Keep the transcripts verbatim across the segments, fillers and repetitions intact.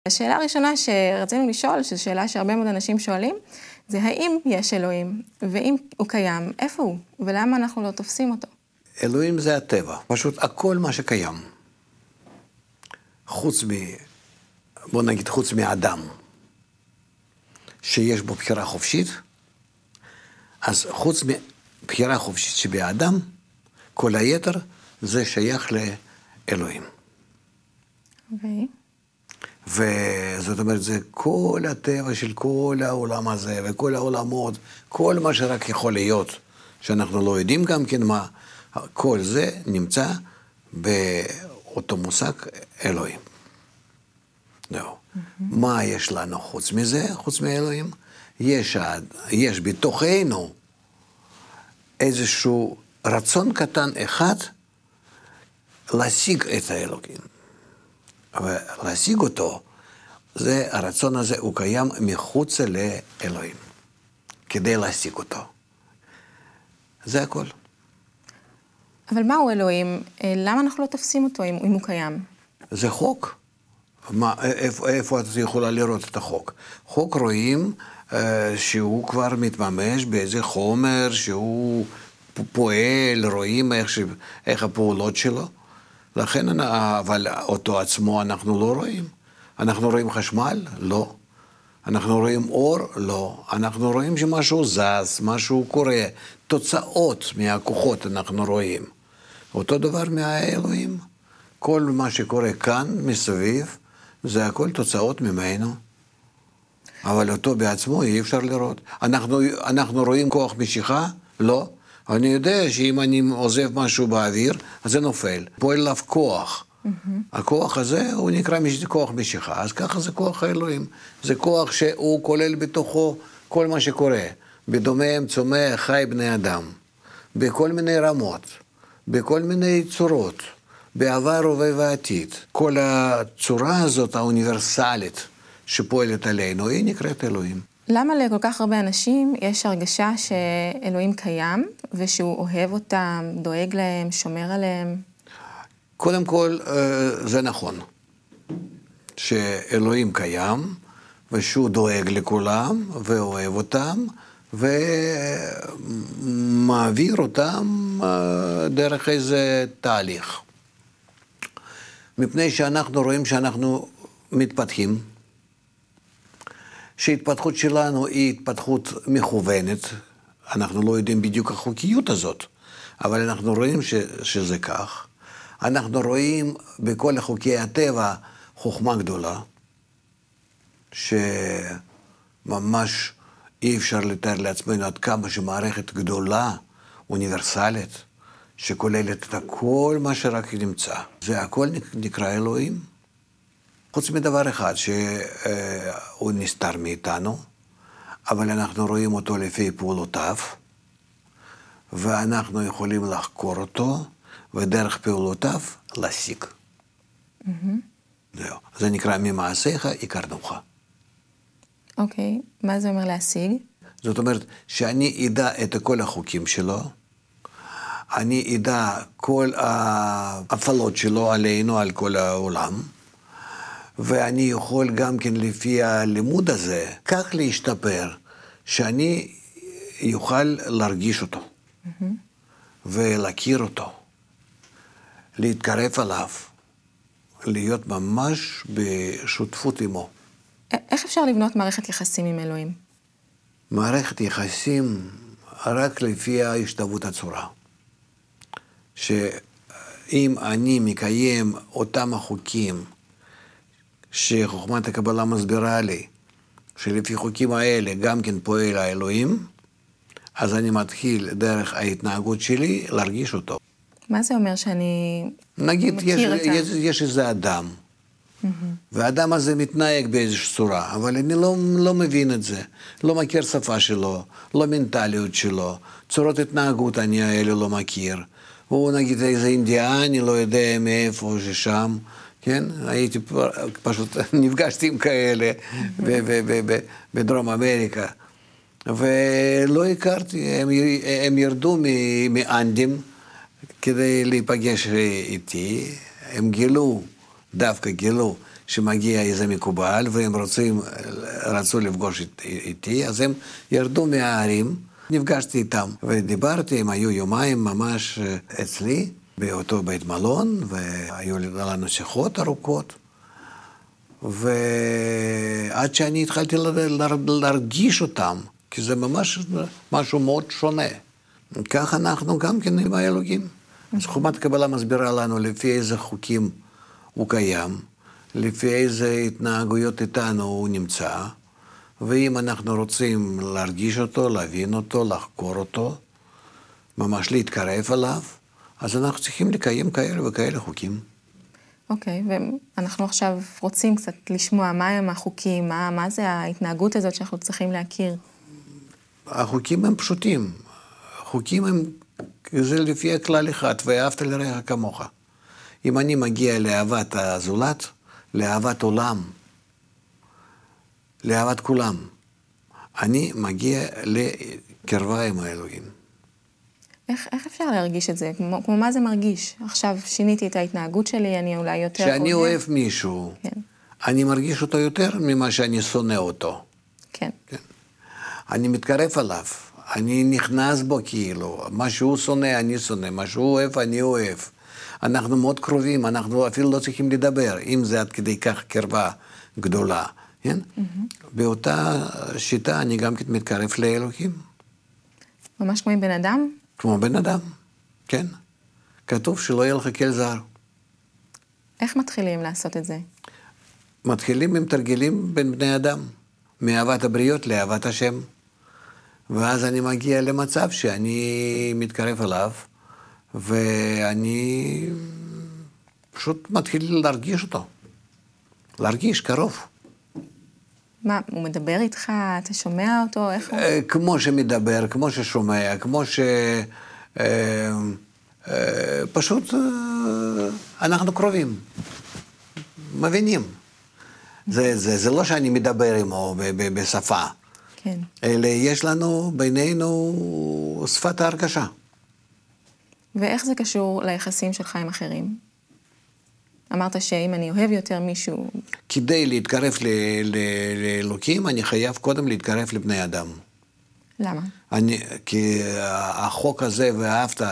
השאלה הראשונה שרצינו לשאול, שזו שאלה שהרבה מאוד אנשים שואלים, זה האם יש אלוהים, ואם הוא קיים, איפה הוא, ולמה אנחנו לא תופסים אותו? אלוהים זה הטבע, פשוט הכל מה שקיים. חוץ מ... בוא נגיד, חוץ מאדם, שיש בו בחירה חופשית, אז חוץ מבחירה חופשית שבאדם, כל היתר זה שייך לאלוהים. אוקיי. וזאת אומרת, זה כל הטבע של כל העולם הזה, וכל העולמות, כל מה שרק יכול להיות, שאנחנו לא יודעים גם כן מה, כל זה נמצא באותו מושג אלוהים. לא. מה יש לנו חוץ מזה, חוץ מאלוהים? יש, יש בתוכנו איזשהו רצון קטן אחד להשיג את האלוהים. ולהשיג אותו, זה, הרצון הזה הוא קיים מחוץ לאלוהים, כדי להשיג אותו. זה הכל. אבל מהו אלוהים? למה אנחנו לא תופסים אותו אם, אם הוא קיים? זה חוק. מה, איפה, איפה את יכולה לראות את החוק? חוק רואים אה, שהוא כבר מתממש באיזה חומר, שהוא פועל, רואים איך, ש, איך הפעולות שלו. לכן, אבל אותו עצמו אנחנו לא רואים. אנחנו רואים חשמל? לא. אנחנו רואים אור? לא. אנחנו רואים שמשהו זז, משהו קורה. תוצאות מהכוחות אנחנו רואים. אותו דבר מהאלוהים. כל מה שקורה כאן, מסביב, זה הכל תוצאות ממנו. אבל אותו בעצמו אי אפשר לראות. אנחנו, אנחנו רואים כוח משיכה? לא. אני יודע שאם אני עוזב משהו באוויר, אז זה נופל. פועל עליו כוח. Mm-hmm. הכוח הזה הוא נקרא כוח משיכה. אז ככה זה כוח האלוהים. זה כוח שהוא כולל בתוכו כל מה שקורה. בדומם, צומח, חי בני אדם. בכל מיני רמות. בכל מיני צורות. בעבר, הווה ועתיד. כל הצורה הזאת האוניברסלית שפועלת עלינו, היא נקראת אלוהים. למה לכל כך הרבה אנשים יש הרגשה שאלוהים קיים, ושהוא אוהב אותם, דואג להם, שומר עליהם? קודם כל, זה נכון, שאלוהים קיים, ושהוא דואג לכולם, ואוהב אותם, ומעביר אותם דרך איזה תהליך. מפני שאנחנו רואים שאנחנו מתפתחים, שההתפתחות שלנו היא התפתחות מכוונת, אנחנו לא יודעים בדיוק החוקיות הזאת, אבל אנחנו רואים ש, שזה כך. אנחנו רואים בכל חוקי הטבע חוכמה גדולה, שממש אי אפשר לתאר לעצמנו עד כמה שמערכת גדולה, אוניברסלית, שכוללת את כל מה שרק נמצא. זה הכל נקרא אלוהים. חוץ מדבר אחד, שהוא נסתר מאיתנו, אבל אנחנו רואים אותו לפי פעולותיו, ואנחנו יכולים לחקור אותו, ודרך פעולותיו להשיג. Mm-hmm. זהו. זה נקרא ממעשיך יכרנוך. אוקיי, okay. מה זה אומר להשיג? זאת אומרת, שאני אדע את כל החוקים שלו, אני אדע כל ההפעלות שלו עלינו, על כל העולם, ואני יכול גם כן לפי הלימוד הזה, כך להשתפר, שאני יוכל להרגיש אותו, mm-hmm. ולהכיר אותו, להתקרב עליו, להיות ממש בשותפות עמו. איך אפשר לבנות מערכת יחסים עם אלוהים? מערכת יחסים רק לפי ההשתוות הצורה. שאם אני מקיים אותם החוקים, שחוכמת הקבלה מסבירה לי, שלפי חוקים האלה גם כן פועל האלוהים, אז אני מתחיל דרך ההתנהגות שלי להרגיש אותו. מה זה אומר שאני נגיד, מכיר יש, אותם? יש, יש איזה אדם, mm-hmm. והאדם הזה מתנהג באיזושהי צורה, אבל אני לא, לא מבין את זה, לא מכיר שפה שלו, לא מנטליות שלו, צורות התנהגות אני האלה לא מכיר. הוא נגיד איזה אינדיאני, לא יודע מאיפה ששם, כן? הייתי פשוט, נפגשתי עם כאלה בדרום אמריקה, ולא הכרתי, הם, הם ירדו מאנדים כדי להיפגש איתי, הם גילו, דווקא גילו, שמגיע איזה מקובל, והם רוצים, רצו לפגוש איתי, אז הם ירדו מהערים, נפגשתי איתם, ודיברתי, הם היו יומיים ממש אצלי, באותו בית מלון, והיו לנו שיחות ארוכות, ועד שאני התחלתי להרגיש אותם, כי זה ממש משהו מאוד שונה. כך אנחנו גם כן עם האלוקים. אז חומת קבלה מסבירה לנו לפי איזה חוקים הוא קיים, לפי איזה התנהגויות איתנו הוא נמצא, ואם אנחנו רוצים להרגיש אותו, להבין אותו, לחקור אותו, ממש להתקרב אליו, אז אנחנו צריכים לקיים כאלה וכאלה חוקים. אוקיי, ואנחנו עכשיו רוצים קצת לשמוע מה הם החוקים, מה, מה זה ההתנהגות הזאת שאנחנו צריכים להכיר. החוקים הם פשוטים. החוקים הם, זה לפי הכלל אחד, ואהבת לרעך כמוך. אם אני מגיע לאהבת הזולת, לאהבת עולם, לאהבת כולם, אני מגיע לקרבה עם האלוהים. איך, איך אפשר להרגיש את זה? כמו, כמו מה זה מרגיש? עכשיו שיניתי את ההתנהגות שלי, אני אולי יותר... כשאני אוהב מישהו, כן. אני מרגיש אותו יותר ממה שאני שונא אותו. כן. כן. אני מתקרב עליו, אני נכנס בו כאילו, מה שהוא שונא, אני שונא, מה שהוא אוהב, אני אוהב. אנחנו מאוד קרובים, אנחנו אפילו לא צריכים לדבר, אם זה עד כדי כך קרבה גדולה. כן? Mm-hmm. באותה שיטה אני גם מתקרב לאלוקים. ממש כמו עם בן אדם? כמו בן אדם, כן. כתוב שלא יהיה לך כל זר. איך מתחילים לעשות את זה? מתחילים עם תרגילים בין בני אדם, מאהבת הבריות לאהבת השם. ואז אני מגיע למצב שאני מתקרב אליו, ואני פשוט מתחיל להרגיש אותו. להרגיש קרוב. מה, הוא מדבר איתך, אתה שומע אותו, איך הוא? כמו שמדבר, כמו ששומע, כמו ש... פשוט אנחנו קרובים, מבינים. זה, זה, זה לא שאני מדבר עמו בשפה. כן. אלא יש לנו בינינו שפת ההרגשה. ואיך זה קשור ליחסים שלך עם אחרים? אמרת שאם אני אוהב יותר מישהו... כדי להתקרב לאלוקים, אני חייב קודם להתקרב לבני אדם. למה? אני, כי החוק הזה ואהבת,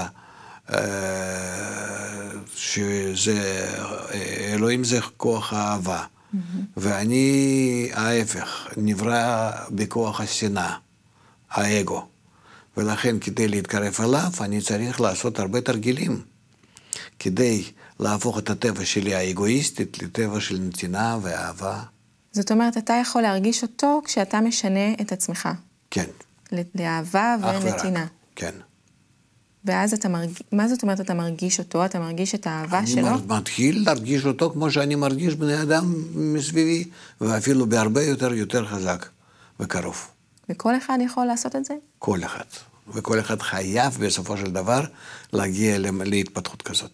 שזה, אלוהים זה כוח האהבה. Mm-hmm. ואני ההפך, נברא בכוח השנאה, האגו. ולכן כדי להתקרב אליו, אני צריך לעשות הרבה תרגילים. כדי להפוך את הטבע שלי האגואיסטית לטבע של נתינה ואהבה. זאת אומרת, אתה יכול להרגיש אותו כשאתה משנה את עצמך. כן. לאהבה ונתינה. כן. ואז אתה מרגיש, מה זאת אומרת אתה מרגיש אותו? אתה מרגיש את האהבה שלו? אני מתחיל להרגיש אותו כמו שאני מרגיש בני אדם מסביבי, ואפילו בהרבה יותר יותר חזק וקרוב. וכל אחד יכול לעשות את זה? כל אחד. וכל אחד חייב בסופו של דבר להגיע להתפתחות כזאת.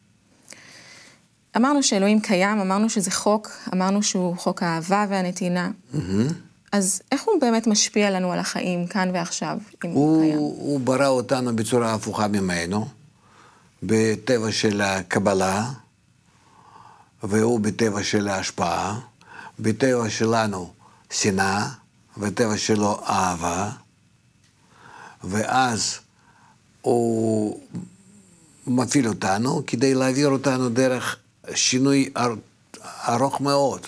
אמרנו שאלוהים קיים, אמרנו שזה חוק, אמרנו שהוא חוק האהבה והנתינה. Mm-hmm. אז איך הוא באמת משפיע לנו על החיים כאן ועכשיו, אם הוא, הוא קיים? הוא ברא אותנו בצורה הפוכה ממנו, בטבע של הקבלה, והוא בטבע של ההשפעה, בטבע שלנו שנאה, בטבע שלו אהבה, ואז הוא מפעיל אותנו כדי להעביר אותנו דרך שינוי ארוך מאוד,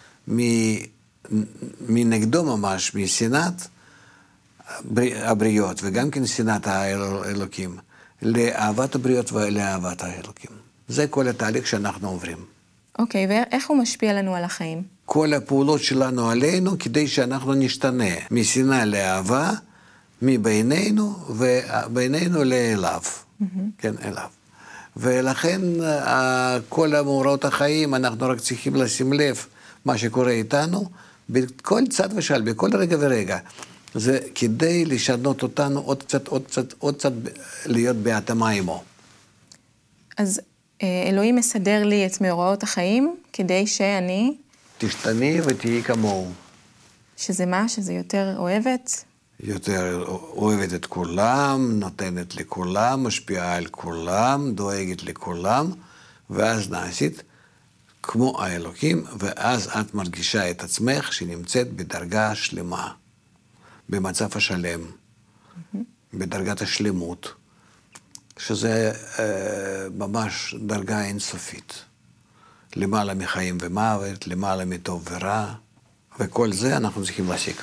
מנגדו ממש, משנאת הבריות, וגם כן שנאת האלוקים, לאהבת הבריות ולאהבת האלוקים. זה כל התהליך שאנחנו עוברים. אוקיי, ואיך הוא משפיע לנו על החיים? כל הפעולות שלנו עלינו כדי שאנחנו נשתנה, משנאה לאהבה, מבינינו ובינינו לאליו. Mm-hmm. כן, אליו. ולכן כל המאורעות החיים, אנחנו רק צריכים לשים לב מה שקורה איתנו, בכל צד ושל, בכל רגע ורגע. זה כדי לשנות אותנו עוד קצת, עוד קצת, עוד קצת להיות בהתאמה עמו. אז אלוהים מסדר לי את מאורעות החיים כדי שאני... תשתני ותהיי כמוהו. שזה מה? שזה יותר אוהבת? יותר אוהבת את כולם, נותנת לכולם, משפיעה על כולם, דואגת לכולם, ואז נעשית כמו האלוקים, ואז את מרגישה את עצמך שנמצאת בדרגה שלמה, במצב השלם, mm-hmm. בדרגת השלמות, שזה אה, ממש דרגה אינסופית. למעלה מחיים ומוות, למעלה מטוב ורע, וכל זה אנחנו צריכים להשיג.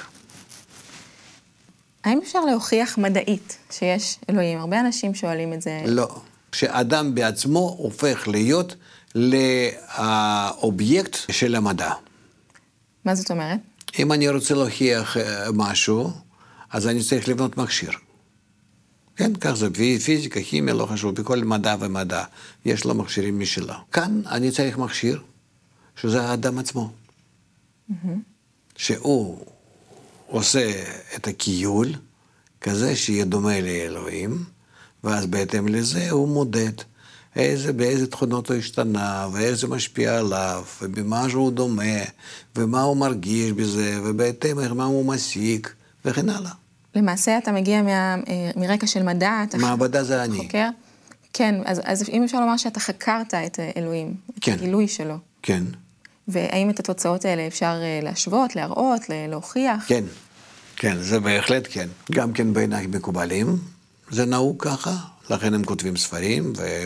האם אפשר להוכיח מדעית שיש אלוהים? הרבה אנשים שואלים את זה. לא. שאדם בעצמו הופך להיות לאובייקט של המדע. מה זאת אומרת? אם אני רוצה להוכיח משהו, אז אני צריך לבנות מכשיר. כן, כך זה פיזיקה, כימיה, לא חשוב, בכל מדע ומדע. יש לו מכשירים משלה. כאן אני צריך מכשיר, שזה האדם עצמו. Mm-hmm. שהוא עושה את הכיול, כזה שיהיה דומה לאלוהים, ואז בהתאם לזה הוא מודד איזה, באיזה תכונות הוא השתנה, ואיזה משפיע עליו, ובמה שהוא דומה, ומה הוא מרגיש בזה, ובהתאם מה הוא מסיק, וכן הלאה. למעשה אתה מגיע מה, מרקע של מדע, אתה מעבדה זה אני. חוקר? כן, אז, אז אם אפשר לומר שאתה חקרת את אלוהים, כן. את הגילוי שלו. כן. והאם את התוצאות האלה אפשר להשוות, להראות, להוכיח? כן, כן, זה בהחלט כן. גם כן בעיניי מקובלים, זה נהוג ככה, לכן הם כותבים ספרים, ו...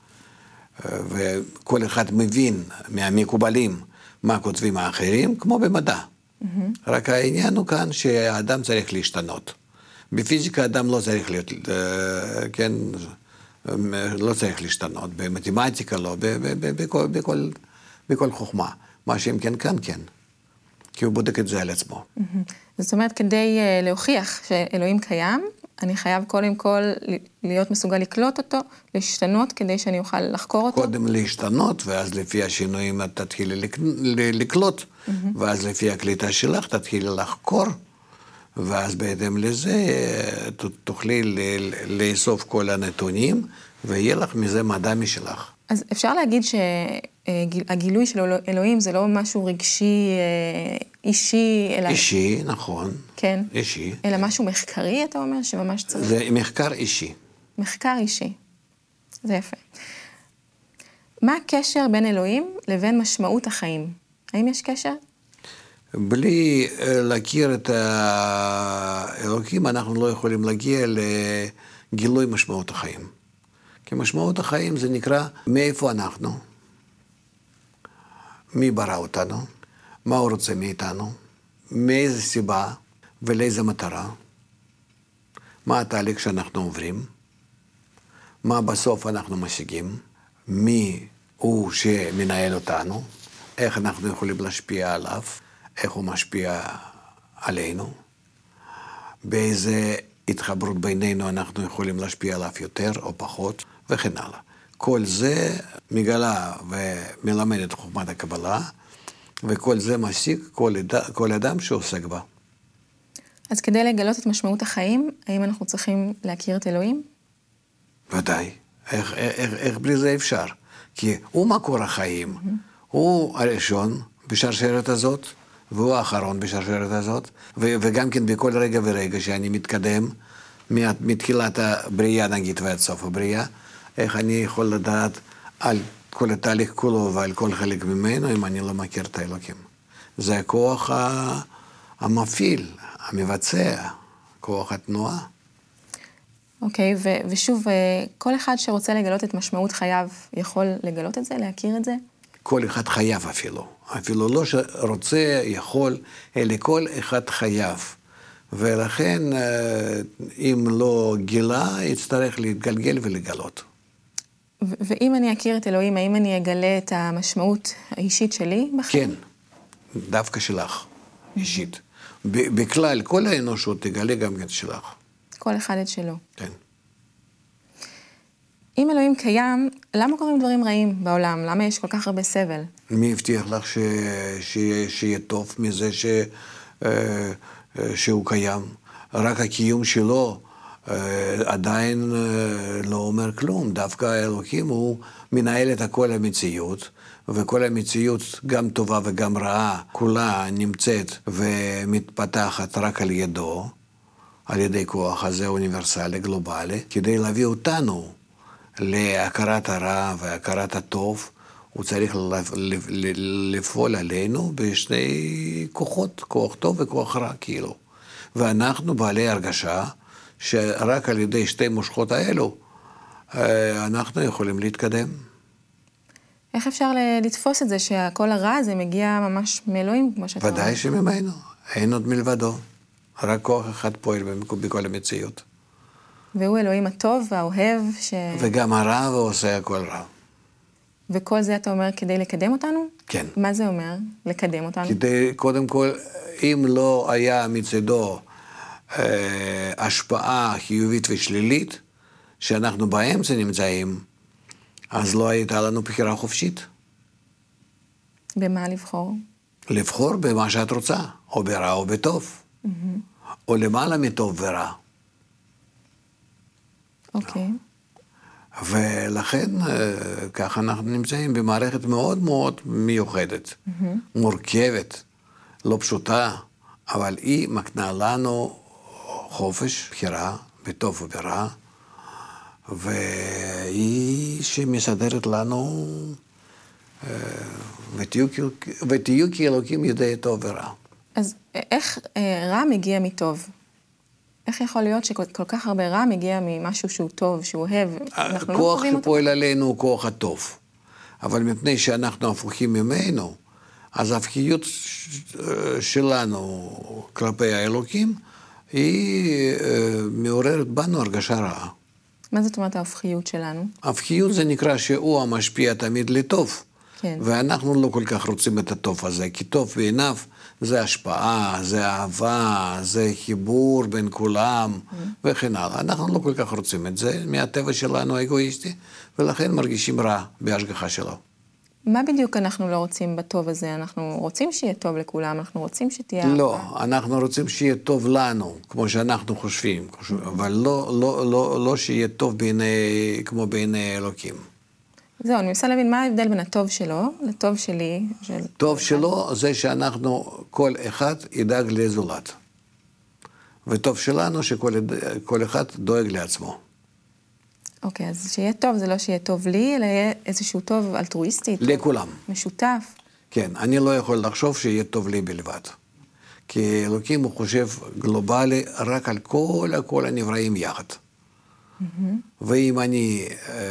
וכל אחד מבין מהמקובלים מה כותבים האחרים, כמו במדע. Mm-hmm. רק העניין הוא כאן שהאדם צריך להשתנות. בפיזיקה האדם לא צריך להיות, כן, לא צריך להשתנות, במתמטיקה לא, בכל, בכל, בכל חוכמה. מה שאם כן, כאן כן. כי הוא בודק את זה על עצמו. Mm-hmm. זאת אומרת, כדי להוכיח שאלוהים קיים, אני חייב קודם כל להיות מסוגל לקלוט אותו, להשתנות כדי שאני אוכל לחקור אותו. קודם להשתנות, ואז לפי השינויים את תתחילי לקלוט, mm-hmm. ואז לפי הקליטה שלך תתחילי לחקור, ואז בהתאם לזה תוכלי לאסוף כל הנתונים, ויהיה לך מזה מדע משלך. אז אפשר להגיד שהגילוי של אלוהים זה לא משהו רגשי, אישי, אלא... אישי, נכון. כן. אישי. אלא משהו מחקרי, אתה אומר, שממש צריך... זה מחקר אישי. מחקר אישי. זה יפה. מה הקשר בין אלוהים לבין משמעות החיים? האם יש קשר? בלי להכיר את האלוקים, אנחנו לא יכולים להגיע לגילוי משמעות החיים. כי משמעות החיים זה נקרא מאיפה אנחנו, מי ברא אותנו, מה הוא רוצה מאיתנו, מאיזה סיבה ולאיזה מטרה, מה התהליך שאנחנו עוברים, מה בסוף אנחנו משיגים, מי הוא שמנהל אותנו, איך אנחנו יכולים להשפיע עליו, איך הוא משפיע עלינו, באיזה התחברות בינינו אנחנו יכולים להשפיע עליו יותר או פחות, וכן הלאה. כל זה מגלה ומלמד את חוכמת הקבלה, וכל זה משיג כל, כל אדם שעוסק בה. אז כדי לגלות את משמעות החיים, האם אנחנו צריכים להכיר את אלוהים? ודאי. איך, איך, איך בלי זה אפשר? כי הוא מקור החיים. Mm-hmm. הוא הראשון בשרשרת הזאת, והוא האחרון בשרשרת הזאת, ו- וגם כן בכל רגע ורגע שאני מתקדם, מתחילת הבריאה נגיד ועד סוף הבריאה, איך אני יכול לדעת על כל התהליך כולו ועל כל חלק ממנו, אם אני לא מכיר את האלוקים. זה הכוח המפעיל, המבצע, כוח התנועה. אוקיי, ו- ושוב, כל אחד שרוצה לגלות את משמעות חייו, יכול לגלות את זה, להכיר את זה? כל אחד חייב אפילו. אפילו לא שרוצה, יכול, אלא כל אחד חייב. ולכן, אם לא גילה, יצטרך להתגלגל ולגלות. ו- ואם אני אכיר את אלוהים, האם אני אגלה את המשמעות האישית שלי בחיים? כן, דווקא שלך, אישית. ב- בכלל, כל האנושות תגלה גם את שלך. כל אחד את שלו. כן. אם אלוהים קיים, למה קורים דברים רעים בעולם? למה יש כל כך הרבה סבל? מי הבטיח לך ש... ש... שיהיה טוב מזה ש... שהוא קיים? רק הקיום שלו עדיין לא אומר כלום. דווקא האלוקים הוא מנהל את כל המציאות, וכל המציאות, גם טובה וגם רעה, כולה נמצאת ומתפתחת רק על ידו, על ידי כוח הזה אוניברסלי, גלובלי, כדי להביא אותנו להכרת הרע והכרת הטוב, הוא צריך לפעול עלינו בשני כוחות, כוח טוב וכוח רע, כאילו. ואנחנו בעלי הרגשה שרק על ידי שתי מושכות האלו, אנחנו יכולים להתקדם. איך אפשר לתפוס את זה שהכל הרע הזה מגיע ממש מאלוהים, כמו שאתה אומר? ודאי שממנו, אין עוד מלבדו. רק כוח אחד פועל בכל המציאות. והוא אלוהים הטוב והאוהב ש... וגם הרע ועושה הכל רע. וכל זה אתה אומר כדי לקדם אותנו? כן. מה זה אומר, לקדם אותנו? כדי, קודם כל, אם לא היה מצדו אה, השפעה חיובית ושלילית, שאנחנו באמצע נמצאים, אז לא הייתה לנו בחירה חופשית. במה לבחור? לבחור במה שאת רוצה, או ברע או בטוב. Mm-hmm. או למעלה מטוב ורע. אוקיי. ולכן ככה אנחנו נמצאים במערכת מאוד מאוד מיוחדת, mm-hmm. מורכבת, לא פשוטה, אבל היא מקנה לנו חופש, בחירה, בטוב וברע, והיא שמסדרת לנו, ותהיו, ותהיו כאלוקים יודעי טוב ורע. אז איך רע מגיע מטוב? איך יכול להיות שכל כך הרבה רע מגיע ממשהו שהוא טוב, שהוא אוהב? הכוח שפועל עלינו הוא כוח הטוב. אבל מפני שאנחנו הפוכים ממנו, אז ההפכיות שלנו כלפי האלוקים, היא מעוררת בנו הרגשה רעה. מה זאת אומרת ההפכיות שלנו? ההפכיות זה נקרא שהוא המשפיע תמיד לטוב. כן. ואנחנו לא כל כך רוצים את הטוב הזה, כי טוב בעיניו זה השפעה, זה אהבה, זה חיבור בין כולם, mm-hmm. וכן הלאה. אנחנו לא כל כך רוצים את זה, מהטבע שלנו האגואיסטי, ולכן מרגישים רע בהשגחה שלו. מה בדיוק אנחנו לא רוצים בטוב הזה? אנחנו רוצים שיהיה טוב לכולם, אנחנו רוצים שתהיה... לא, אנחנו רוצים שיהיה טוב לנו, כמו שאנחנו חושבים, אבל לא, לא, לא, לא שיהיה טוב בעיני, כמו בעיני אלוקים. זהו, אני מנסה להבין מה ההבדל בין הטוב שלו לטוב שלי. של... טוב שלו זה שאנחנו, כל אחד ידאג לזולת. וטוב שלנו שכל אחד דואג לעצמו. אוקיי, אז שיהיה טוב זה לא שיהיה טוב לי, אלא יהיה איזשהו טוב אלטרואיסטי. לכולם. משותף. כן, אני לא יכול לחשוב שיהיה טוב לי בלבד. כי אלוקים הוא חושב גלובלי רק על כל, כל הנבראים יחד. ואם אני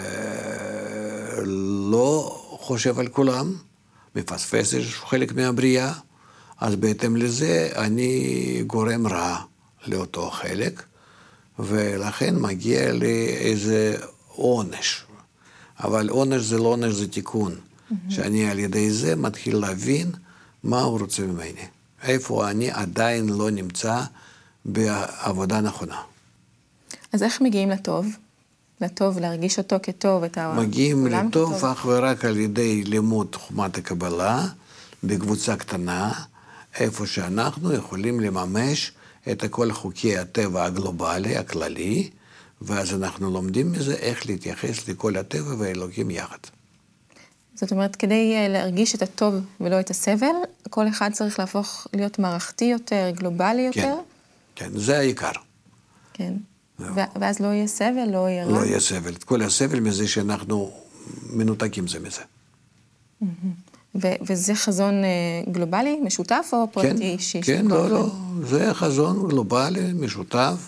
אה, לא חושב על כולם, מפספס חלק מהבריאה, אז בהתאם לזה אני גורם רע לאותו חלק, ולכן מגיע לי איזה עונש. אבל עונש זה לא עונש, זה תיקון. שאני על ידי זה מתחיל להבין מה הוא רוצה ממני. איפה אני עדיין לא נמצא בעבודה נכונה. אז איך מגיעים לטוב? לטוב, להרגיש אותו כטוב, את העולם. מגיעים לטוב אך ורק על ידי לימוד חוכמת הקבלה, בקבוצה קטנה, איפה שאנחנו יכולים לממש את כל חוקי הטבע הגלובלי, הכללי, ואז אנחנו לומדים מזה איך להתייחס לכל הטבע והאלוקים יחד. זאת אומרת, כדי להרגיש את הטוב ולא את הסבל, כל אחד צריך להפוך להיות מערכתי יותר, גלובלי יותר? כן, כן, זה העיקר. כן. ואז לא יהיה סבל, לא יהיה רע? לא יהיה סבל. כל הסבל מזה שאנחנו מנותקים זה מזה. וזה חזון גלובלי, משותף או פרטי אישי? כן, לא, לא. זה חזון גלובלי, משותף,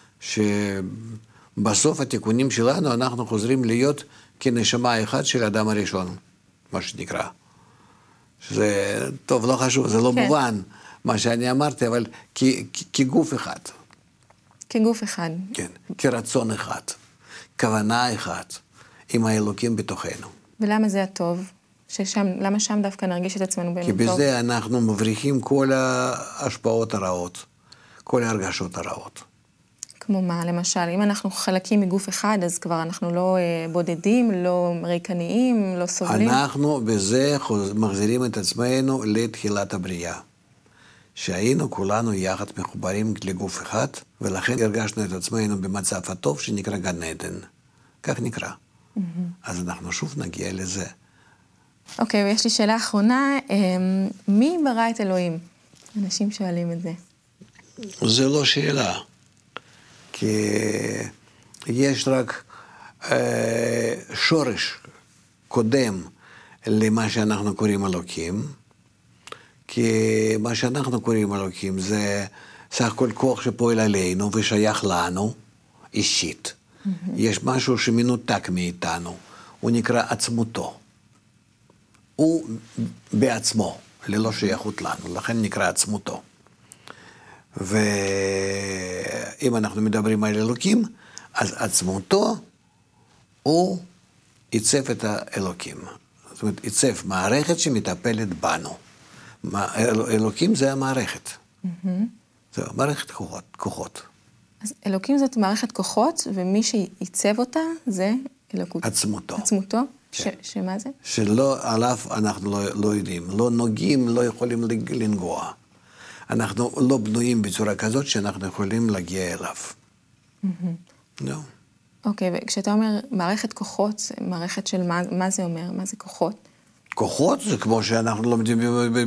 שבסוף התיקונים שלנו אנחנו חוזרים להיות כנשמה אחת של האדם הראשון, מה שנקרא. שזה, טוב, לא חשוב, זה לא מובן מה שאני אמרתי, אבל כגוף אחד. כגוף אחד. כן, כרצון אחד, כוונה אחת, עם האלוקים בתוכנו. ולמה זה הטוב? ששם, למה שם דווקא נרגיש את עצמנו באמת טוב? כי טוב? בזה אנחנו מבריחים כל ההשפעות הרעות, כל ההרגשות הרעות. כמו מה, למשל, אם אנחנו חלקים מגוף אחד, אז כבר אנחנו לא אה, בודדים, לא ריקניים, לא סובלים. אנחנו בזה מחזירים את עצמנו לתחילת הבריאה. שהיינו כולנו יחד מחוברים לגוף אחד, ולכן הרגשנו את עצמנו במצב הטוב שנקרא גן עדן. כך נקרא. Mm-hmm. אז אנחנו שוב נגיע לזה. אוקיי, ויש לי שאלה אחרונה, מי ברא את אלוהים? אנשים שואלים את זה. זה לא שאלה. כי יש רק אה, שורש קודם למה שאנחנו קוראים אלוקים, כי מה שאנחנו קוראים אלוקים זה סך הכל כוח שפועל עלינו ושייך לנו אישית. Mm-hmm. יש משהו שמנותק מאיתנו, הוא נקרא עצמותו. הוא בעצמו, ללא שייכות לנו, לכן נקרא עצמותו. ואם אנחנו מדברים על אלוקים, אז עצמותו הוא עיצב את האלוקים. זאת אומרת, עיצב מערכת שמטפלת בנו. אלוקים זה המערכת. Mm-hmm. זה מערכת כוחות, כוחות. אז אלוקים זאת מערכת כוחות, ומי שעיצב אותה זה אלוקות. עצמותו. עצמותו? כן. ש, שמה זה? שלא עליו אנחנו לא, לא יודעים. לא נוגעים, לא יכולים לנגוע. אנחנו לא בנויים בצורה כזאת שאנחנו יכולים להגיע אליו. Mm-hmm. לא. אוקיי, וכשאתה אומר מערכת כוחות, מערכת של מה, מה זה אומר? מה זה כוחות? כוחות זה כמו שאנחנו לומדים,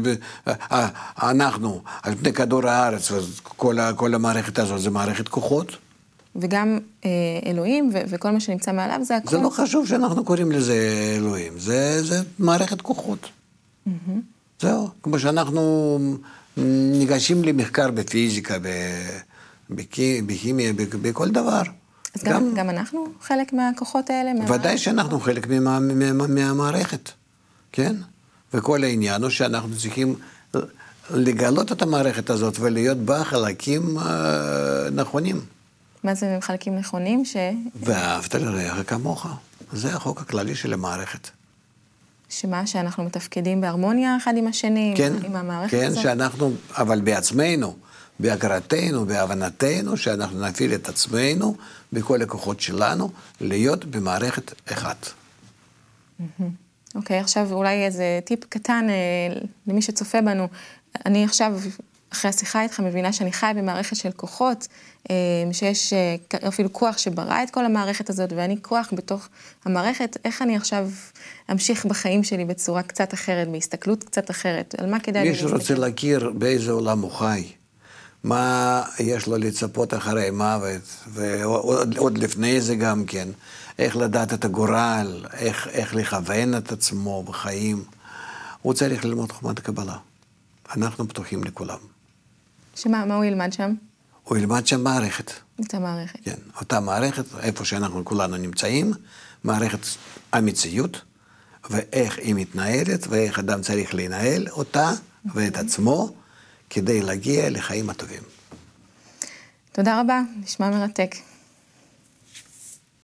אנחנו, על פני כדור הארץ, כל, כל המערכת הזאת זה מערכת כוחות. וגם אה, אלוהים ו- וכל מה שנמצא מעליו זה הכל. זה לא חשוב שאנחנו קוראים לזה אלוהים, זה, זה מערכת כוחות. Mm-hmm. זהו, כמו שאנחנו ניגשים למחקר בפיזיקה, בכימיה, בכל דבר. אז גם, גם, גם אנחנו חלק מהכוחות האלה? ודאי שאנחנו חלק מה, מה, מה, מהמערכת. כן? וכל העניין הוא שאנחנו צריכים לגלות את המערכת הזאת ולהיות בה חלקים אה, נכונים. מה זה חלקים נכונים? ש... ואהבת לרעך כמוך. זה החוק הכללי של המערכת. שמה? שאנחנו מתפקדים בהרמוניה אחד עם השני, כן, עם המערכת כן, הזאת? כן, שאנחנו, אבל בעצמנו, בהכרתנו, בהבנתנו, שאנחנו נפעיל את עצמנו, בכל הכוחות שלנו, להיות במערכת אחת. Mm-hmm. אוקיי, okay, עכשיו אולי איזה טיפ קטן אה, למי שצופה בנו. אני עכשיו, אחרי השיחה איתך, מבינה שאני חי במערכת של כוחות, אה, שיש אה, אפילו כוח שברא את כל המערכת הזאת, ואני כוח בתוך המערכת. איך אני עכשיו אמשיך בחיים שלי בצורה קצת אחרת, בהסתכלות קצת אחרת? על מה כדאי לי להסתכל? מי שרוצה להכיר באיזה עולם הוא חי, מה יש לו לצפות אחרי מוות, ועוד לפני זה גם כן, איך לדעת את הגורל, איך, איך לכוון את עצמו בחיים. הוא צריך ללמוד חוכמת הקבלה. אנחנו פתוחים לכולם. שמה, מה הוא ילמד שם? הוא ילמד שם מערכת. את המערכת. כן, אותה מערכת, איפה שאנחנו כולנו נמצאים, מערכת המציאות, ואיך היא מתנהלת, ואיך אדם צריך לנהל אותה ואת עצמו, כדי להגיע לחיים הטובים. תודה רבה, נשמע מרתק.